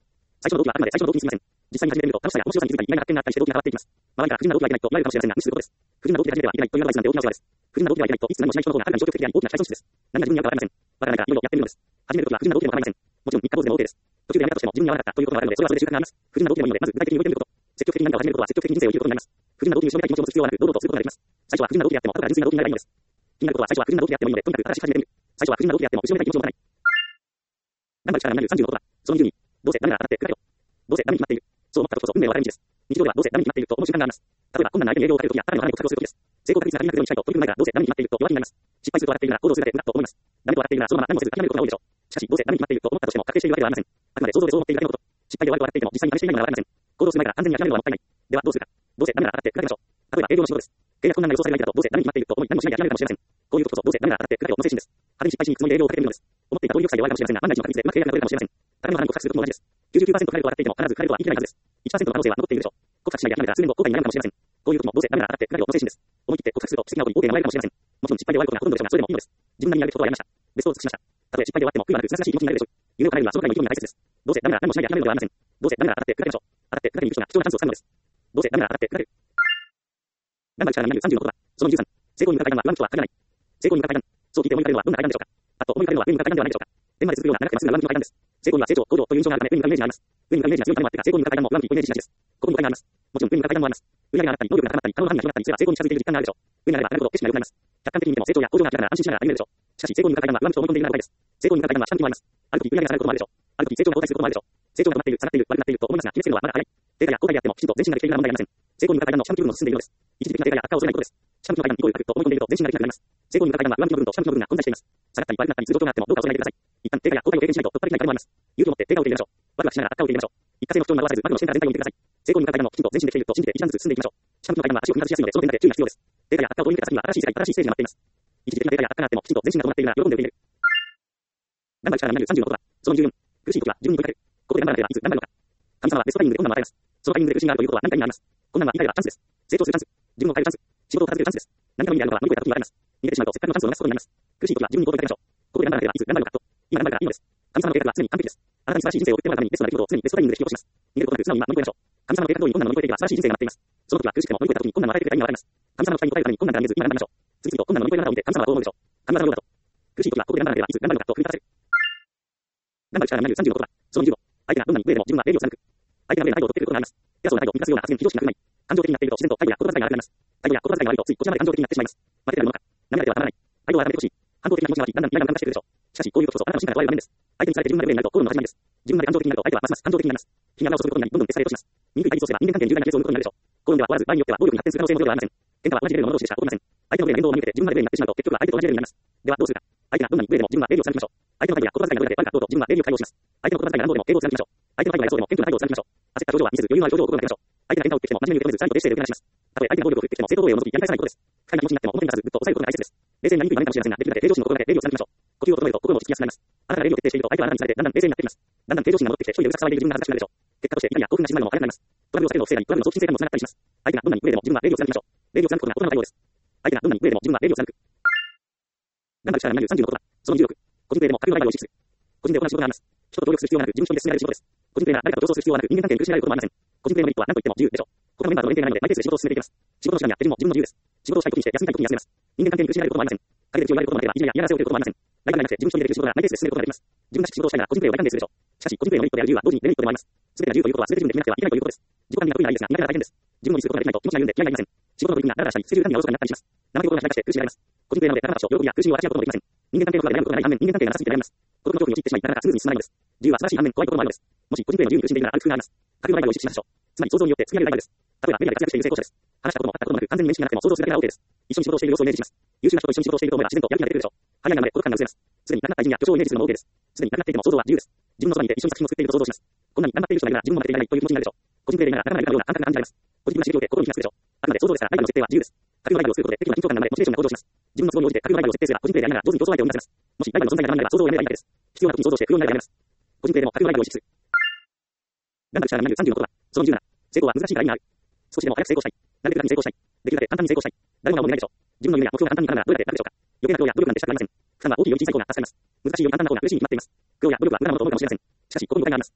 最初の動機はあくまで最初の動機に過ぎません。実際に始めてみると、楽しさや面白さに気づいたり、意外な発見があったりして動機が変わっていきます。周りから不純な動機はいけないと言われるかもしれませんが、無視することです。不純な動機で始めてはいけないというアドバイスなんて大きなお世話です。不純な動機はいけないといつ何もしない人の方がはるかに消極的であり大きな最損失です。何が自分に合うかわかりません。わからないからいろいろやってみるのです。始めるときは不純な動機でも構いません。もちろん三日坊主でも OK です。途中でやめたとしても自分に合わなかったということがあるので、それはそれで収穫があります。不純な動機でもいいので、まず具体的に動いてみること。積極的に何かを始めることは積極的に人生を生きることになります。不純な動機に後ろめたい気持ちを持つ必要はなく、堂々とすることができます。最初は不純な動機であっても、後から純粋な動機になればいいのです。気になることは最初は不純な動機であってもいいので、とにかく新しく始めてみる。最初は不純な動機であっても後ろめたい気持ちを持たない。頑張る力になる30のことは、その20に、どうせダメなら当たってくれよ。どうせダメに決まっている。そう思った時こそ運命の分かれ道です。日常ではどうせダメに決まっていると思う習慣があります。例えば困難な相手に営業をかけるときや、さらにわからないことを探すときです。成功確率が高くなるようにしたいと取り組む前からどうせダメに決まっていると弱気になります。失敗すると分かっているなら行動するだけ無駄と思います。ダメと分かっているならそのまま何もせず諦めることが多いでしょう。しかしどうせダメに決まっていると思ったとしても確定しているわけではありません。あくまで想像でそう思っているだけのこと。失敗で終わると分かっていても実際に試していないのは分かりません。行動する前から完全に諦めるのはもったいない。ではどうするか。どうせダメなら当たって砕けましょう。例えば営業の仕事です。契約困難が予想される相手だとどうせダメに決まっていると思い何もしないで諦めるかもしれません。こういうことこそどうせダメなら当たって砕けよの精神です。派手に失敗しに行くつもりで営業をかけているのです。思っていた通り良くさえ弱いかもしれませんが、万が一の確率でうまく契約が取れるかもしれません。高めの花に告白するときも同じです。99% 彼と笑っていても必ず彼とは言い切れないはずです。1% の可能性は残っているでしょう。告白しないで諦めたら数年後後悔になるかもしれません。こういう時もどうせダメなら当たって砕けよの精神です。思い切って告白すると素敵な子に OK がもらえるかもしれません。もちろん失敗で終わることがほとんどでしょうが、それでもいいのです。自分なりにやるべきことをやりました。ベストを尽くしました。たとえ失敗で終わっても悔いはなく、すがすがしい気持ちになるでしょう。夢を叶えるにはそのくらいの意気込みが大切です。どうせダメなら何もしないで諦めるのではありません。どうせダメなら当たって砕けましょう。当たって砕けに行く人が貴重なチャンスを掴むのです。どうせダメなら当たって砕ける。頑張る力になる30のことは、その13。成功に向かう階段は上向きとは限らない。成功に向かう階段。そう聞いて思い浮かべるのはどんな階段でしょうか。あと思い浮かべるのは上に向かう階段ではないでしょうか。天まで続くような長くてまっすぐな上向きの階段です。成功には成長、行動という印象があるため上に向かうイメージがあります。上に向かうイメージが強いためもあってか、成功に向かう階段も上向きというイメージがちです。ここに誤解があります。もちろん上に向かう階段もあります。売り上げが上がったり、能力が高まったり、可能な範囲が広がったりすれば成功に近づいている実感があるでしょう。上になれば上がるほど景色が良くなります。客観的に見ても成長や向上が明らかな安心しながら歩めるでしょう。しかし成功に向かう階段は上向きと思い込んでいるのが誤解です。成功に向かう階段は下向きもあります。ある時売り上げが下がることもあるでしょう。ある時成長が後退することもあるでしょう。成長が止まっている、下がっている、悪くなっていると思いますが、決めつけるのはまだ早い。低下や後退であってもきちんと前進ができているのは問題ありません。成功に向かう階段の下向き部分を進んでいるのです。一時的な低下や悪化を恐れないことです。下向きの階段にゴールが来ると思い込んでいると前進ができなくなります。成功に向かう階段は上向きの部分と下向きの部分が混在しています。下がったり悪くなったりする状況があってもどうか恐れないでください。一旦低下や後退を経験しないと突破できない階段もあります。勇気を持って低下を受け入れましょう。ワクワクしながら悪化を受け入れましょう。一過性の不調に惑わされず、悪の視点から全体を見てください。成功に向かう階段もきちんと前進できていると信じて一段ずつ進んでいきましょう。下向きの階段は足を踏み外しやすいのでその点だけ注意が必要です。低下や悪化を通り抜けた先には新しい世界、新しいステージが待っています。一時的な低下や悪化があってもきちんと前進が伴っているなら喜んで受け入れる。頑張る力になる30のことは、その14。苦しい時は自分に問いかける。ここで頑張らなければいつ頑張るのか。神様はベストタイミングで困難を与えます。そのタイミングで苦しみがあるということは何か意味があります。困難は言い換えればチャンスです。成長するチャンス。自分を変えるチャンス。仕事を片付けるチャンスです。何かの意味であるのかは乗り越えた時に分かります。逃げてしまうとせっかくのチャンスを逃すことになります。苦しい時は自分に問いかけましょう。ここで頑張らなければいつ頑張るのかと。今頑張るからいいのです。神様の計画は常に完璧です。あなたに素晴らしい人生を送ってもらうためにベストな出来事を常にベストタイミングで引き起こします。逃げることなく素直に今乗り越えましょう。神様の計画通りに困難を乗り越えていけば素晴らしい人生が待っています。その時は苦しくても乗り越えた時に困難を与えてくれた意味が分かります。神様の期待に応えるために困難から逃げず今頑張りましょう。次々と困難を乗り越えるあなたを見て神様はどう思うでしょう。神様のようだと。苦しい時はここで頑張らなければいつ頑張るのかと振り返らせる。頑張る力になる30のことは、その15。相手がどんなに上でも自分は礼儀を貫く。相手が上で態度を取ってくることがあります。偉そうな態度を満たすような発言に非常識な振る舞い。感情的になっていると自然と態度や言葉遣いが悪くなります。態度や言葉遣いが悪いとついこちらまで感情的になってしまいます。負けてなるものか。涙ではたまらない。態度は改めてほしい。反動的な気持ちが湧き、だんだんイライラを感じてくるでしょう。しかし、こういうことこそあなたの真から問われる場面です。相手にされて自分が上になると口論の始まりです。自分まで感情的になると相手はますます感情的になります。火が油を注ぐことになり、どんどんエスカレートします。醜い対立をすれば人間関係に重大な亀裂を生むことになるでしょう。口論では終わらず、場合によっては暴力に発展する可能性もゼロではありません。喧嘩は同じレベルのもの同士でしか起こりません。相手の上で言動を真似て自分まで上になってしまうと結局は相手と同じレベルになります。ではどうするか。相手がどんなに上でも自分は礼儀を貫きましょう。相手の態度や言葉遣いがどれだけ悪かろうと自分は礼儀を対応します。相手の言葉遣いが何度でも敬語を貫きましょう。相手の態度が良そうでも謙虚な態度を貫きましょう。焦った表情は見せず余裕のある表情を心がけましょう。相手が喧嘩を打ってきても真面目に受け止めずちゃんと冷静で受け流します。たとえ相手が暴力を振ってきても正当防衛を除きやり返さないことです。不快な気持ちになっても表に出さずぐっと抑えることが大切です。冷静になりにくい場面かもしれませんが、できるだけ平常心の心がけ礼儀を貫きましょう。呼吸を整えると心も落ち着きやすくなります。あなたが礼儀を徹底していると相手はあなたにされてだんだん冷静になってきます。だんだん平常心が戻ってきて一人でうるさく騒いでいる自分が恥ずかしくなるでしょう。結果として怒りや興奮が静まるのも早くなります。トラブルを避けるのを防いだり、トラブルの早期鎮静化にもつながったりします。相手がどんなに上でも自分は礼儀を貫きましょう。礼儀を貫くことが心の対応です。相手がどんなに上でも自分は礼儀を貫く。頑張る力になる30のことは、その16。個人でも架空のライバルを意識する。個人で行う仕事があります。人と協力する必要がなく、自分一人で進められる仕事です。個人では誰かと競争する必要はなく、人間関係に苦しめられることもありません。個人でのメリットは何と言っても自由でしょう。他のメンバーとの連携がないので、マイペースで仕事を進めていきます。仕事の手段や手順も自分の自由です。仕事をしたい時にして休みたい時に休めます。人間関係に苦しめられることもありません。陰で口を言われることもあれば、いじめや嫌がらせを受けることもありません。ライバルがなくて自分一人でできる仕事がマイペースで進めることができます。自分らしく仕事をしたいなら個人でを大歓迎するでしょう。しかし、個人でのメリットである自由は同時にデメリットでもあります。すべてが自由ということは全て自分で決めなくてはいけないということです。自己管理が得意ならいいですが、苦手なら大変です。自分の意にすることができないと気持ちが緩んで気合が入りません。仕事の取り組みがダラダラしたり、スケジュール管理がおろそかになったりします。生意気心が開かして苦しめられます。個人でなので、なかなか喜びや苦しみを分かち合うこともできません。人間関係の中で悩むことがない反面、人間関係がなさすぎて悩みます。孤独の恐怖に陥ってしまい、なかなかスムーズに進まないのです。自由は素晴らしい反面、怖いこともあるのです。もし個人での自由に苦しんでいるなら、ある工夫があります。架空のライバルを意識しましょう。つまり想像によって作り上げるライバルです。例えば、メディアで活躍している成功者です。話したことも会ったこともなく、完全に面識がなくても想像するだけなら OK です。一緒に仕事をしている様子をイメージします。優秀な人と一緒に仕事をしていると思えば自然とやる気が出てくるでしょう。早いなので孤独感が薄れます。すでに亡くなった偉人や巨匠をイメージするのも OK です。すでに亡くなっていても想像は自由です。自分のそばにいて一緒に作品を作っていると想像します。こんなに頑張っている人がいるなら自分も負けていないという気持ちになるでしょう。個人でいながらならないかのような感覚が感じられます。ポジティブな刺激を受け心に開くでしょう。あくまで想像ですからライバルの設定は自由です。架空のライバルを作ることで適度な緊張感が生まれモチベーションが向上します。自分の都合に応じて架空のライバルを設定すれば個人でやりながら上手に競争相手を生み出せます。もしライバルの存在がならなければ想像をやめればいいだけです。必要な時に想像して不要になればやめます。個人でも架空のライバルを意識する。頑張る力になる30のことは、その17。成功は難しいから意味がある。少しでも早く成功したい。なるべく楽に成功したい。できるだけ簡単に成功したい。誰もが思いないでしょう。自分の夢や目標が簡単に叶うならどうやってやるでしょうか。余計な苦労や努力なんてしたくありません。負担は大きいより小さい方が助かります。難しいより簡単な方が嬉しいに決まっています。苦労や努力は無駄なものと思うかもしれません。しかし、ここに誤解があります。簡単に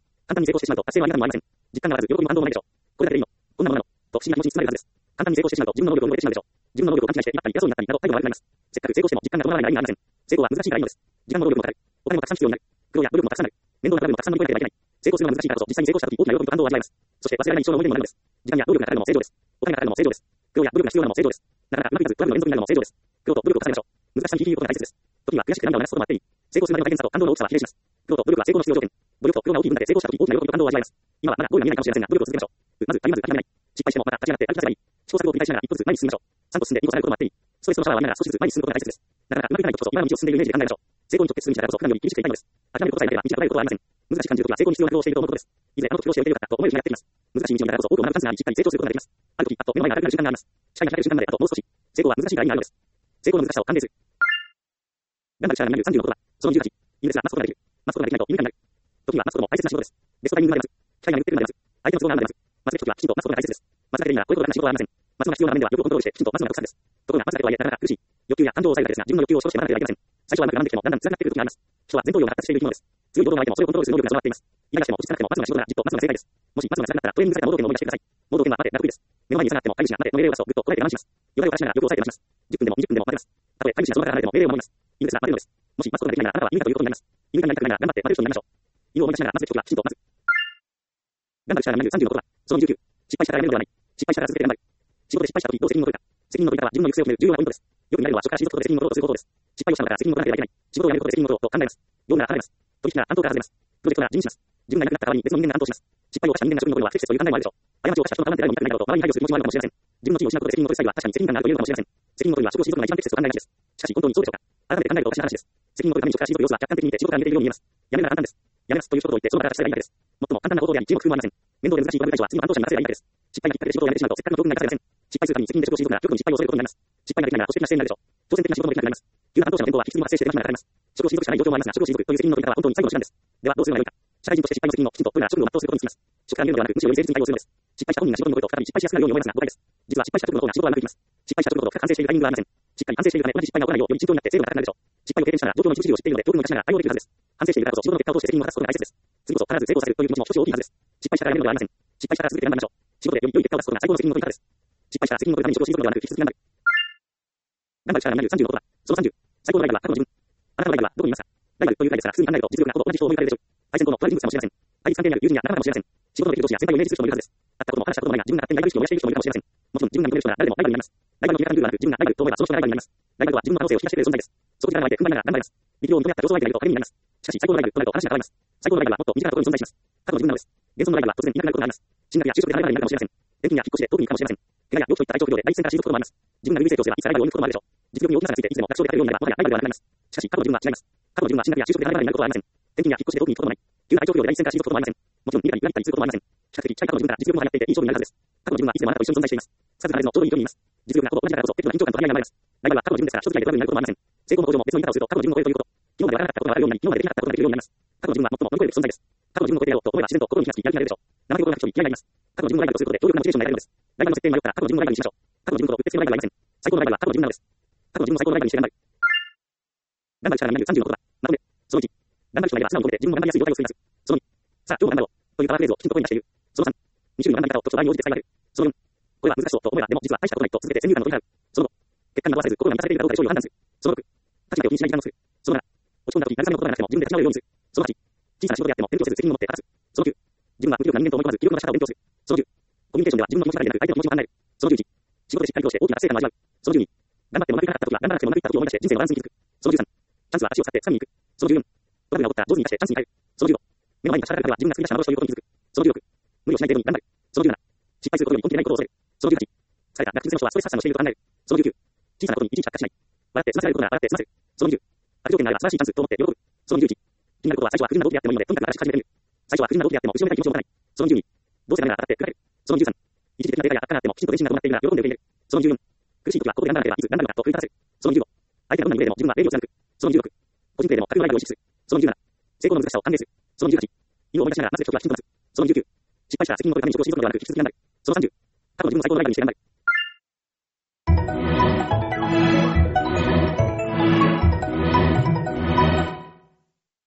成功してしまうと達成はありがとうもありません。実感があらず、喜びも感動もないでしょう。これだけでいいの。こんなものなの。と、不思議な気持ちに包まれるはずです。簡単に成功してしまうと、自分の能力を覚えてしまうでしょう。自分の能力を勘違いして、痛ったり、偉そうになったりなど、態度が悪くなります。せっかく成功しても実感が伴わないなら意味がありません。成功は難しいからいいのです。時間も労力もかかる。お金もたくさん必要になる。苦労や努力もたくさんなる。面倒な部分もたくさん乗り越えなければいけない。成功するのは難しいからこそ、実際に成功した時、大きな喜びと感動を味わいます。そして忘れられない一生の思い出にもなるのです。時間や努力がかかるのも成長です。お金がかかるのも成長です。苦労や努力が必要なのも成長です。なかなかうまくいかず、トラブルの連続になるのも成長です。苦労と努力を重ねましょう。難しさに響くことが大切です。時には悔しくて涙を流すこともあっていい。成功するまでの大変さと感動の大きさは比例します。苦労と努力は成功の必要条件。努力と苦労が大きい分だけ成功した時、大きな喜びと感動を味わいます。今はまだゴールが見えないかもしれませんが、努力を続けましょう。まず、諦めない。失敗してもまた立ち上がって歩き出せばいい。試行錯誤を繰り返しながら一歩ずつ前に進みましょう。3歩進んで2歩下がることもあっていい。ストレスのシャワーを浴びながら少しずつ前に進むことが大切です。なかなかうまくいかない時こそ、今の道を進んでいるイメージで考えましょう。成功に直結する道だからこそ普段より厳しくていたいのです。諦めることさえなければ道が途絶えることはありません。難しく感じる時は成功に必要な苦労をしていると思うことです。以前あの時苦労しておいてよかったと思える日がやってきます。難しい道を見ながらこそ多くを学ぶチャンスがあり、しっかり成長することができます。ある時、あっと目の前が明るくなる時間があります。視界が開ける瞬間まであともう少し。成功は難しいから意味があるのです。成功の難しさを判定する。頑張る力になる30のことは、その18。いいですが、待つことができる。待つことができないと夢がなる。時は待つことも大切な仕事です。ベストタイミングがあります。機会が巡ってくるのであります。相手の都合があるのであります。待つべき時はきちんと待つことが大切です。待つだけでいいならこれほど楽な仕事はありません。待つのが必要な場面では欲をコントロールしてきちんと待つのが特産です。ところが待つだけとはいえなかなか苦しい。欲求や感情を抑えるだけですが、自分の欲求を消して待たなければいけません。最初はうまく我慢できてもだんだん辛くなってくる時があります。人は前頭葉が発達している生き物です。強い行動の相手もそれをコントロールする能力が備わっています。イライラしても落ち着かなくても待つのが仕事ならじっと待つのが正解です。もし待つのが辛くなったらトレーニングされた盲導犬の思い出してください。盲導犬は待てが得意です。目の前に下がっても飼い主が待ての命令を出すとぐっとこらえて我慢します。よだれを垂らしながら欲を抑えて待ちます。10分でも20分でも待てます。たとえ飼い主がその場から離れても命令を守ります。犬ですが待てるのです。もし待つことができないならあなたは犬かということになります。犬かになりたくないなら頑張って待てる人になりましょう。犬を思い出しながら待つべき時はきちんと待つ。頑張る力がなる30のことは、その19。失敗したからやめるのではない。失敗したから続けて頑張る。仕事で失敗した時どう責任を取るか。責任の取り方は自分の行く末を決める重要なポイントです。よく見られるのは初から退くことで責任を取ろうとすることです。失敗をしたのだから責任を取らなければいけない。仕事を辞めることで責任を取ろうと考えます。業務が離れます。取引が担当から外れます。プロジェクトが辞任します。自分がいなくなった代わりに別の人間が担当します。失敗を犯した人間が職に残るのは不適切という考えもあるでしょう。過ちを犯した人の我慢で誰も見たくないだろうと周りに配慮する気持ちもあるのかもしれません。自分の地位を失うことで責任を取る際は確かに責任感があるというのかもしれません。責任を取るには職を退くのが一番適切と考えがちです。しかし本当にそうでしょうか。改めて考えるとおかしな話です。責任を取るために職から退く様子は客観的に見て仕事から逃げているように見えます。やめるなら簡単です。やめますという一言を言ってその場から立ち去ればいいだけです。最も簡単なことであり、チーム工夫もありません。面倒で難しいトラブル対処は次の担当者に任せればいいだけです。失敗がきっかけで仕事を辞めてしまうとせっかくの教訓が生かせません。失敗するために責任で職を退くなら極度に失敗を恐れることになります。失敗ができないなら保守的な姿勢になるでしょう。挑戦的な仕事もできなくなります。急な担当者の面倒は引き継ぎも発生して手間暇がかかります。職を退くしかない状況もありますが、職を退くという責任の取り方は本当に最後の手段です。ではどうすればよいか。社会人として失敗の責任をきちんと取るなら職務を全うすることにつきます。職から見るのではなく、むしろより誠実に対応するのです。失敗した本人が仕事に残ると再び失敗しやすくなるように思いますが誤解です。実は失敗した直後の方が仕事はうまくいきます。失敗した直後と完成しているタイミングがありません。しっかり反省しているため同じ失敗が起こらないようより慎重になって精度が高くなるでしょう。失敗を経験したら状況の一部始終を知っているので教訓を生かしながら対応できるはずです。反省しているからこそ仕事の結果を通して責任を果たすことが大切です。次こそ必ず成功させるという気持ちも少し大きいはずです。失敗したからやめるのではありません。失敗したから続けて頑張りましょう。仕事でより良い結果を出すことが最高の責任の取り方です。失敗したら責任を取るために職を退くのではなく引き続き頑張る。頑張る力がなる30のことは、その30。最高のライバルは過去の自分。あなたのライバルはどこにいますか。ライバルという回ですから普通に考えると実力がほぼ同じ人を思い浮かべるでしょう。対戦とのトライ人物かもしれません。対立関係にある友人や仲間かもしれません。仕事のできる同士や先輩をイメージする人もいるはずです。会ったことも話したこともないが自分が勝手にライバル意識を燃やしている人もいるかもしれません。もちろん自分が認める人なら誰でもライバルになります。ライバルの決めたルールはなく自分がライバルと思えばその人がライバルになります。ライバルとは自分の可能性を引き出してくれる存在です。そこに現れて踏ん張りながら頑張ります。力量を認め合った競争相手がいると励みになります。しかし最高のライバルとなると話が変わります。最高のライバルはもっと身近なところに存在します。過去の自分なのです。現存のライバルは突然いなくなることがあります。進学や就職でライバルになるかもしれません。転勤や引っ越しで特にかもしれません。怪我や病気といった体調不良で第一線から退くこともあります。自分が類成長すればいつかライバルを生むこともあるでしょう。実力に大きな差がついていつでも楽勝で勝てるようになればもはやライバルではなくなります。しかし過去の自分は違います。過去の自分は進学や就職でライバルになることはありません。転勤や引っ越しで特に行くこともない。急な体調不良で第一線から退くこともありません。もちろん二課に行ったりすることもありません。比較的近い過去の自分から実力も上がっていていい勝負になるはずです。過去の自分はいつでもあなたと一緒に存在しています。さず離れずのちょうどいい距離にいます。実力がほぼ同じだからこそ適度な緊張感と張り合いが生まれます。ライバルは過去の自分ですから一つぐらいでトラブルになることもありません。成功も向上も別の見方をすると過去の自分を超えるということ。今までわからなかったことがわかるようになり、今までできなかったことができるようになります。過去の自分は最も乗り越えるべき存在です。過去の自分を超えてやろうと思えば自然と心に火がつきやる気が出るでしょう。生意気な人に気合が入ります。過去の自分のライバルとすることで強力なモチベーションが得られるのです。ライバルの設定に迷ったら過去の自分のライバルにしましょう。過去の自分とうってつけのライバルはいません。最高のライバルは過去の自分なのです。過去の自分を最高のライバルにして頑張る。頑張る力がなる30のことだ。まとめ。その1。頑張る人がいれば素直に求めて自分も頑張りやすい状態を作ります。その2。さあ、今日も頑張ろう。というパワーフレーズをきちんと声に出している。その3。2種類の頑張り方を特徴に応じて使い分ける。その4。これは難しそうと思えばでも実は大したことないと続けて先入観を取り払う。その5。結果に惑わされず心が満たされているかどうかで勝利を判断する。その6。勝ち負けを気にしない時間を作る。その7。落ち込んだ時慰めのことがなくても自分で立ち直るようにする。その8。小さな仕事であっても手をせず責任を持って果たす。その9。自分は無力な人間と思い込まず気力の仕方を勉強する。その10。コミュニケーションでは自分の気持ちだけでなく相手の気持ちも考える。その11。仕事でしっかりとして大きな達成感を味わう。その12。頑張ってもうまくいかなかった時は頑張らなくてもうまくいった時を思い出して人生のバランスに気づく。その13。チャンスは足を使って掴みに行く。その14。トラブルが起こったら上手に出してチャンスに変える。その15。目の前に立ちはだかる壁は自分が作り出した幻ということに気づく。その16。無理をしない程度に頑張る。その17。失敗することより本気でないことを恐れる。その18。疲れた落ち着の人はストレス発散をしていると考える。その19。小さなことにいちいち発火しない。笑って済ませられることなら笑って済ませる。その20。ある条件があれば素晴らしいチャンスと思って喜ぶ。その21。気になることは最初は不純な動機であってもいいのでとにかく新しく始めてみる。最初は不純な動機であっても後ろめたい気持ちを持たない。その22。どうせダメなら当たって砕ける。その23。一時的なデータや悪化があってもきちんと電信が止まっているなら喜んで受け入れる。その24。苦しい時はここで頑張らなければいつ頑張るのかと奮い立たせる。その25。相手がどんなに無礼でも自分は礼儀を貫く。その26。個人プレーでも格のライブを意識する。その27。成功の難しさを判定する。その28。意を思い出しながらなぜ時はきちんと待つ。その29。失敗したら責任を取るために職を退くのではなく引き続き頑張る。その30。過去の自分を最高のライバルにして頑張る。